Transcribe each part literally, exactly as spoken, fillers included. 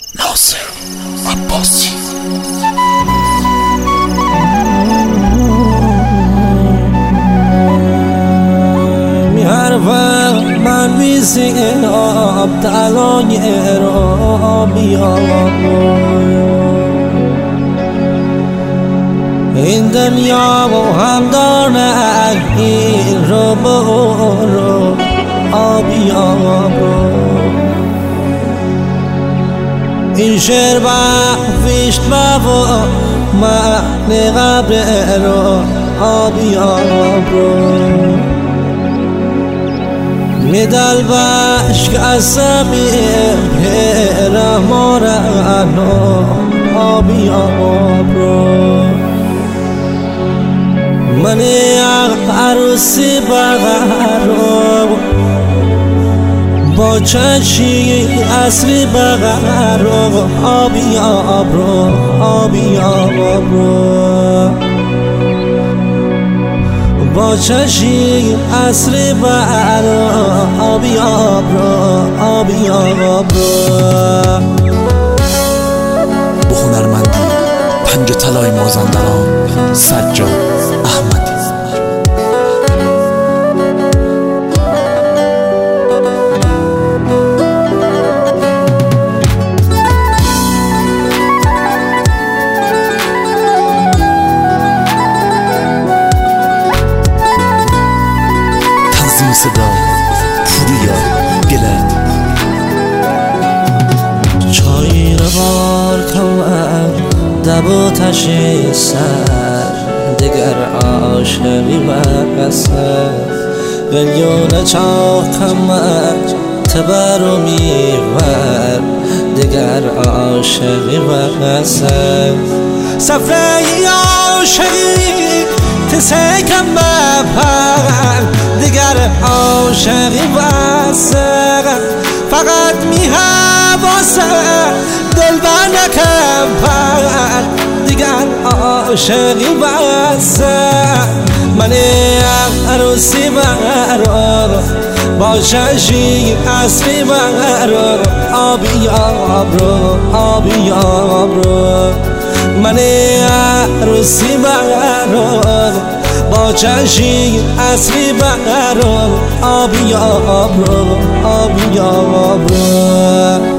ناصر عباسی. میارم من بیسی آب تلانی را بیام. این دنیا با هم دارد این رو برو آبی آب رو. این شعر بخشت با من قبر رو آبی آب رو. میدل بشک از سمیم رحمارن آبی آب رو. من عروسی بغر با چشی اصلی بغر آبی آب رو آبی آب رو. با چشی اصلی بغر آبی آب رو آبی آب رو. با هنرمندی پنج طلای مازندران سجاد احمدی. تنظیم صدا پوریا گلد. چای رو بار کنم دب و تشی سر دگر عاشقی بسر. قلیون چاکم تبر و میور دگر عاشقی بسر. سفره عاشقی تسکم بپر دگر عاشقی بسر. فقط می حواسم دل بنکم پر دیگر عاشقی بسر. من عروسی برار با چشی اصلی برار آبی آب رو آبی آب رو. من عروسی برار با چشی اصلی برار آبی آب رو آبی آب رو.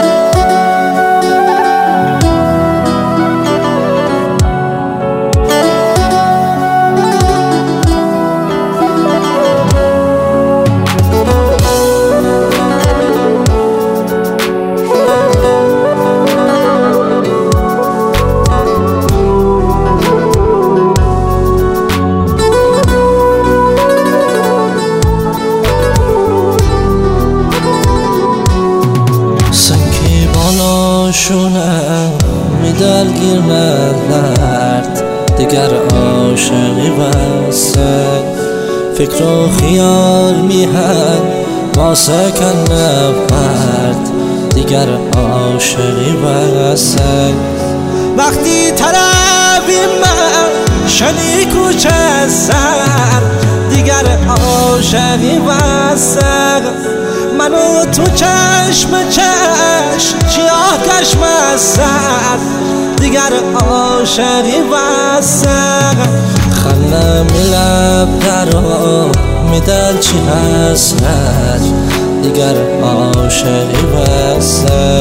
شونم می دلگیر ندارد دیگر عاشقی بسته. فکر و خیال می هم واسه کن نبرد دیگر عاشقی بسته. وقتی طرفی من شدی کوچه سر دیگر عاشقی بسته. منو تو چشم چشم چیاه کشم سر دیگر عاشقی بسر. خلم لب درا میدل چی هستش دیگر عاشقی بسر.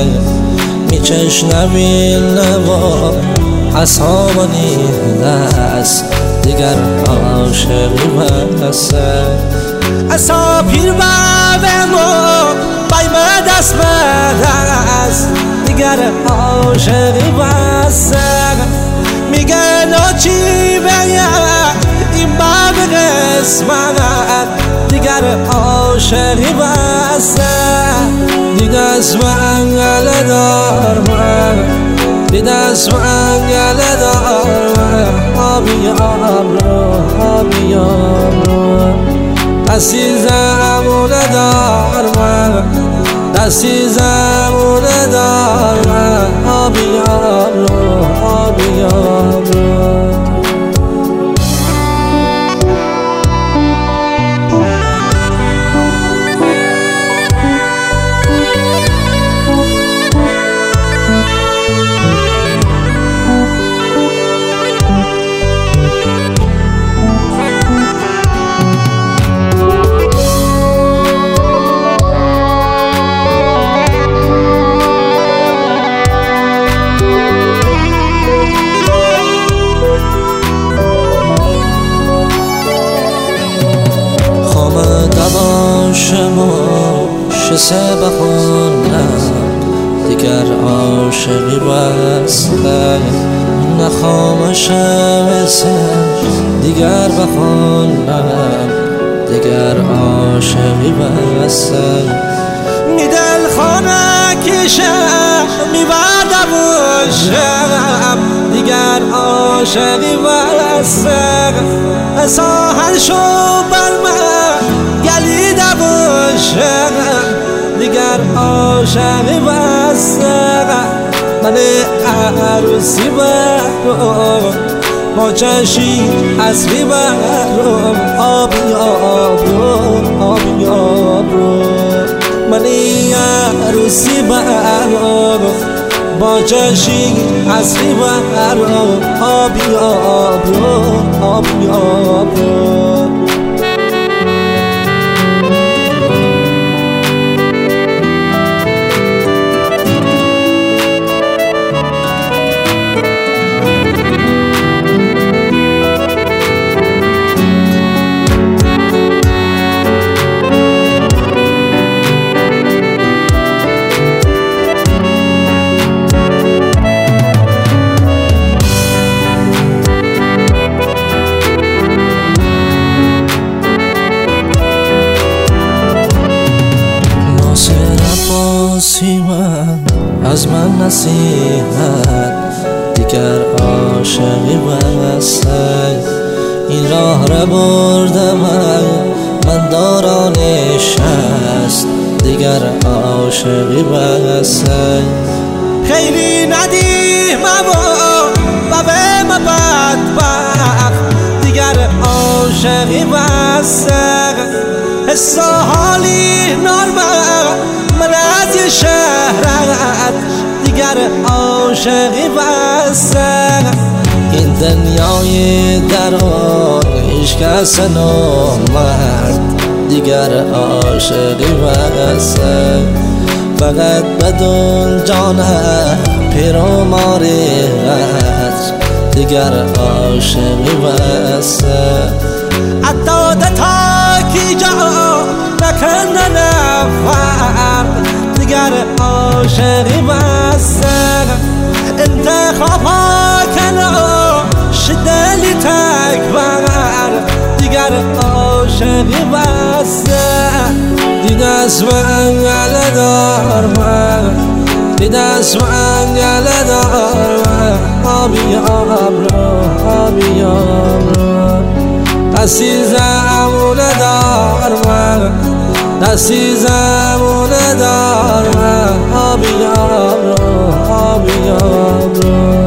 میچشنوی لبا حسابانی دست دیگر عاشقی بسر. اصا پیر بابمو بایم دست بدست دیگر عاشقی بسر. میگن چی بگم این باب قسمت دیگر عاشقی بسر. دیگه از من گله دار من دیگه از من گله دار من آبی آب رو آبی آب رو. عزیزم اونه دار من عزیزم اونه دار من آبی آب رو آبی آب رو. قصه بخونم دیگر عاشقی بستم، نه خاموشم دیگر بخونم دیگر عاشقی بستم. می دل خانه کشم می بردم باشم دیگر عاشقی بستم. ساحل شو بر من گلیده باشم دیگر عاشقی بستم. من عروسی برم با چشی اصلی برم آبی آبرو آبی آبرو. من عروسی برم با چشی اصلی برم آبی آبرو آبی آبرو. از من نصیحت دیگر عاشقی بستم. این راه را بردم من دورانش است دیگر عاشقی بستم. خیلی ندیم و به ما بدبخت دیگر عاشقی بستم. حس و حالی نارمل من از یه شهرت دیگر عاشقی بستم. این دنیای درون عشق است نامرد دیگر عاشقی بستم. فقط بدون جانم پیر و ماریت دیگر عاشقی بستم. حتی تا کی جا نکنه نفر دیگر عاشقی بستم. انتخاب ها کنه شدلی تکبر دیگر عاشقی بستم. دید از من گله دار من دید از من گله دار من آبی آبرو آبی آبرو. دستی زمونه دار من دستی زمونه دار من آبی آبرو آبی آبرو.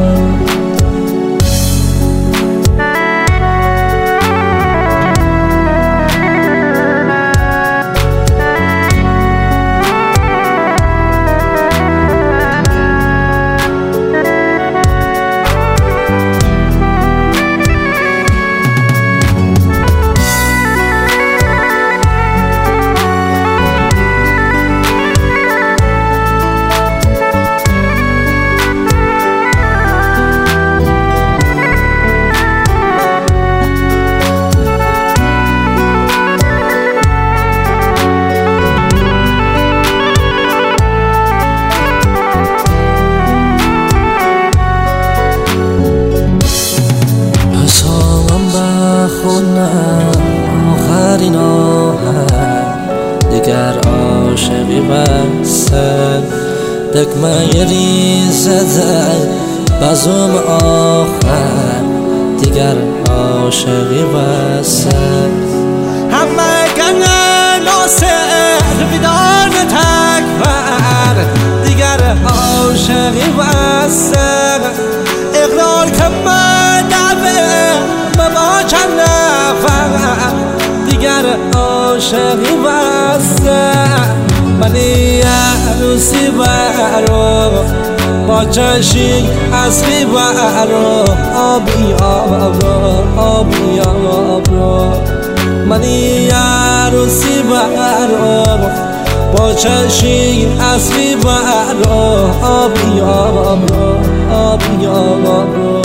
آخرین آهنگ دیگر عاشقی بستم. دکمه ریز زد بزم آخر دیگر عاشقی بستم. همه گنه ناصر بیدان تکبر دیگر عاشقی بستم. اقرار که من دعوه با چند نفر دیگر عاشقی بستم. من عروسی برم با چشی اصلی برم آبی آبرو آبی آبرو. من عروسی برم با چشی اصلی برم آبی آبرو آبی آبرو.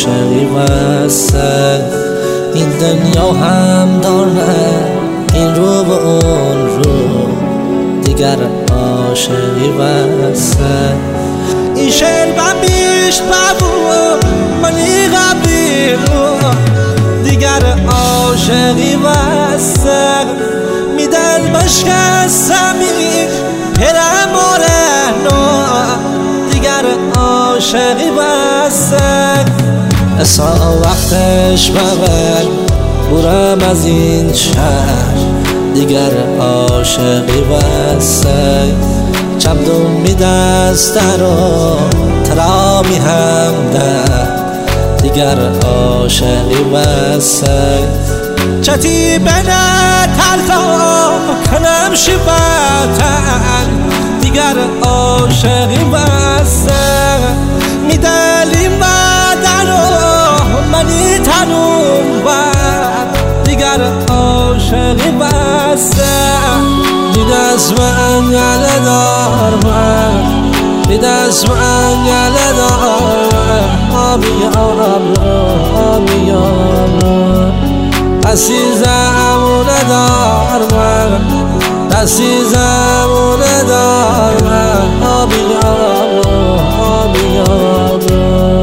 عاشقی واسه این دنیا هم داره این رو به اون رو دیگر عاشقی واسه این شعر بمیشت بابو منی قبلی رو دیگر عاشقی واسه میدل بشکستمی پرم آرنو دیگر عاشقی واسه اصلا وقتش ببر برم از این شهر دیگر عاشقی واسه چمدون می دست رو ترامی هم ده دیگر عاشقی واسه چتی بنا تلقا کنم شباتن دیگر عاشقی واسه میدلیم بدن و منی تنون بد دیگر عاشقی واسه دیدست من گله دار من دیدست من گله دار آبی آبرو آبی آبرو عزیزمونه دار من عزیزمونه دار من آبی آبرو آبی آبرو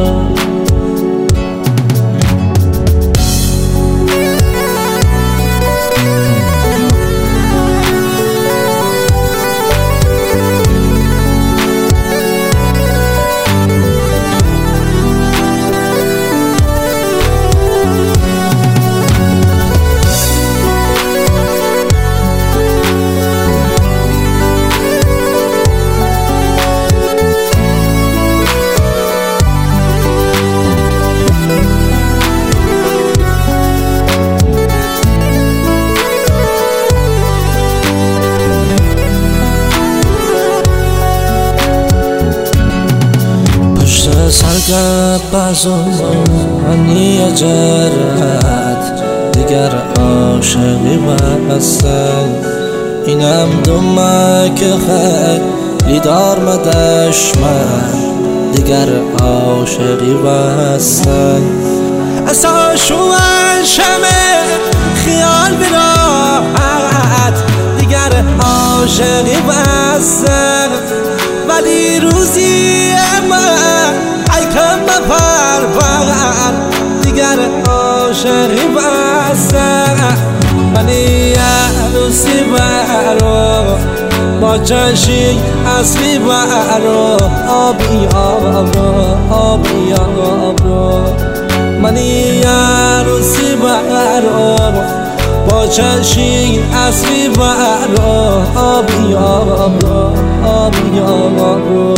سرگرد بازم هنی جرد دیگر عاشقی واسه اینم دمک خیلی دار مدش من دیگر عاشقی واسه اصلا شوان شمه خیال براحت دیگر عاشقی واسه ولی روزی من کم بپرور دیگر عاشقی واسه منی عروسی برو با چشی اصلی برو آبی آبرو آبی آبرو منی عروسی برو با چشی اصلی برو آبی آبرو آبی آبرو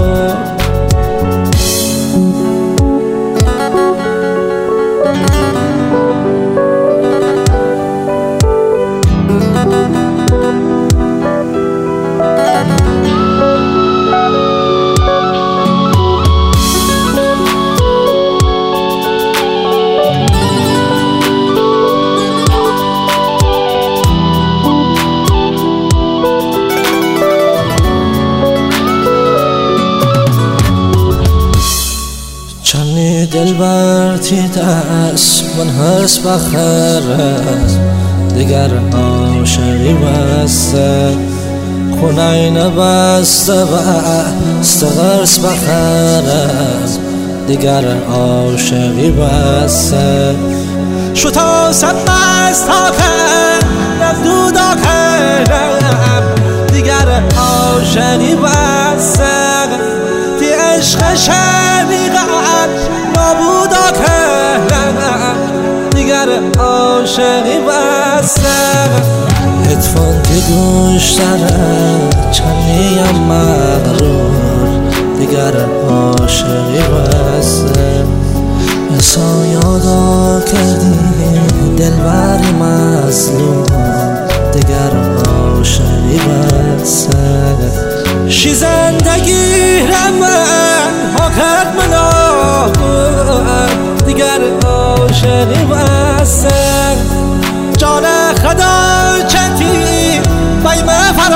چنی دل برتی دست من هست بخرم دیگر عاشقی واسه خونای نبسته و استغرس بخرم دیگر عاشقی واسه شو تا سب بست آخر نفدودا کرم دیگر عاشقی واسه تی عشق شمیقت نابودا کردم دیگر عاشقی واسه اتفان که گوش داره چنیم مغرور دیگر عاشقی واسه احسا یادا کردی دلبری مظلوم دیگر عاشقی واسه شی زندگی رمن ها کرد منو دیگر عاشقی واسه جان خدا چتی بیم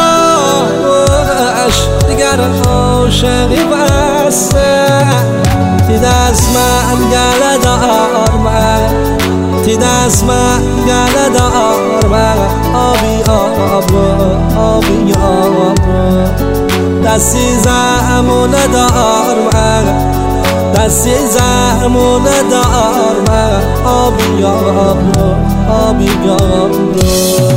فراش دیگر عاشقی واسه دید از من گله دار از من گله دار من آبی آب رو آبی آب رو دستی زمونه دار من دستی زمونه دار من آبی آب رو آبی آب رو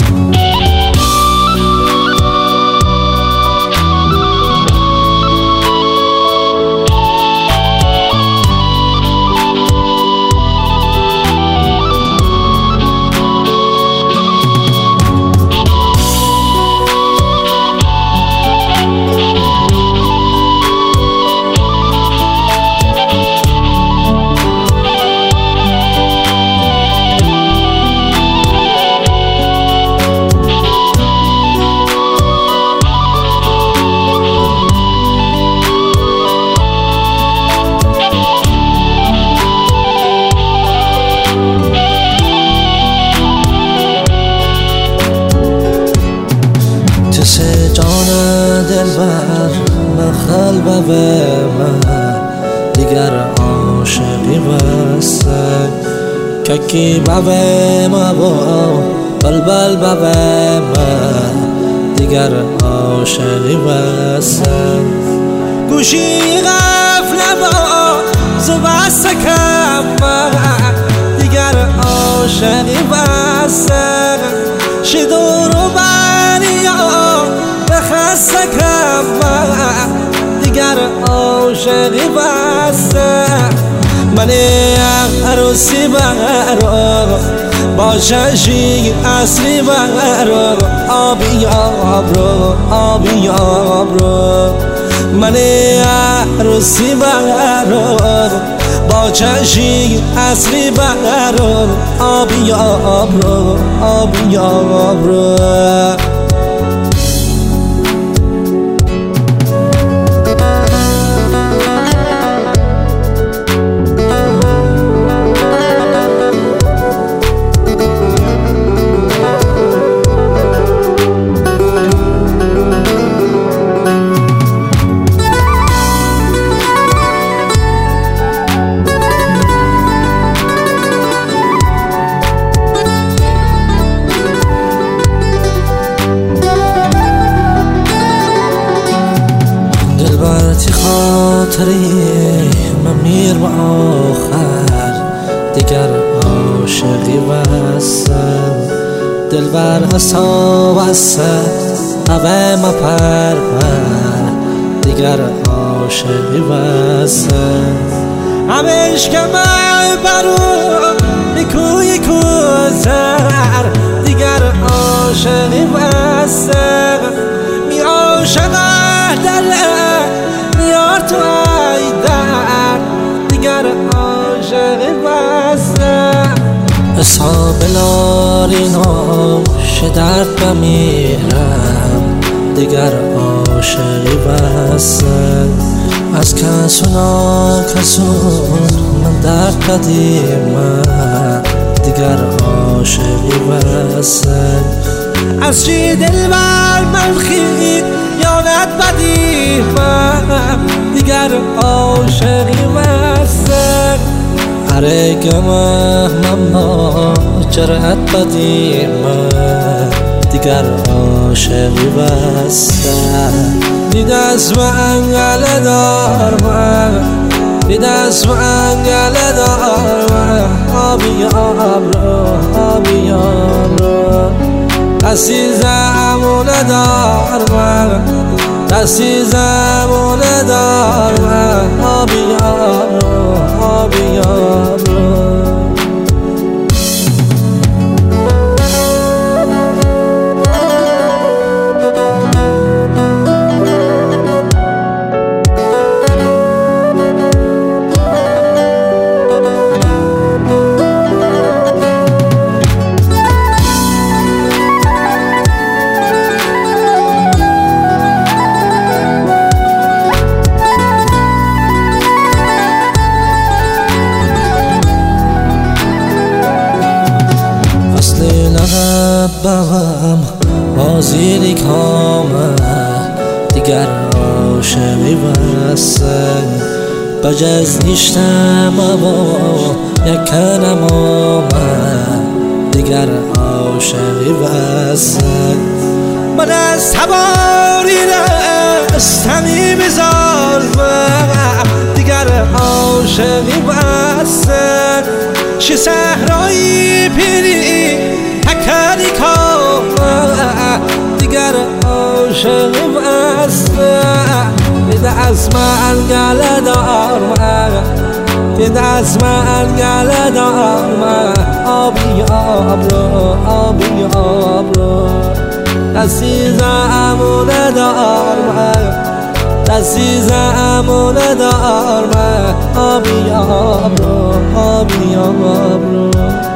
جان دلبر من قلب من دیگر عاشقی بسته ککی بابه ما با بلبل بابه من دیگر عاشقی بسته گوشی غفله با زبسته کم من دیگر عاشقی بسته شدور و بریا سکم دیگر عاشقی بسته من عروسی برو با چشی اصلی برو آبی آب رو آبی آب رو من عروسی برو با چشی اصلی برو آبی آب رو آبی آب رو خاطری ممیر و آخر دیگر عاشقی بستم دلبر اصاب است قوه ما پر پر دیگر عاشقی بستم همه عشق من برو نیکوی کوزر دیگر عاشقی بستم می عاشقه دلم تو ایدر دیگر عاشقی بسته اصحاب لارینو شدرد بمیرم دیگر عاشقی بسته از کس و ناکسون من درد بدیمم دیگر عاشقی بسته از چی دل بر من خید یانت بدیمم دیگر عاشقی بسته هره گمه مما جرأت بدیمم دیگر عاشقی بسته دید از من گله دار من دید از من گله دار من آبی آب رو آبی آب رو دستی زمونه دار من دستی زمونه دار من آبی آب رو آبی آب رو بهم بازیلی کامه دیگر عاشقی بسته بجز نیشتم با یک کنم آمد دیگر عاشقی بسته. من از تباری رستمی بزارم دیگر عاشقی بسته. چه صحرایی پیری تکری کام دیگر عاشقی بسته. دیده از من گله دارم دیده از من گله دارم آبی آبرو آبی آبرو عزیزمونه دارم عزیزمونه دارم آبی آبرو آبی آبرو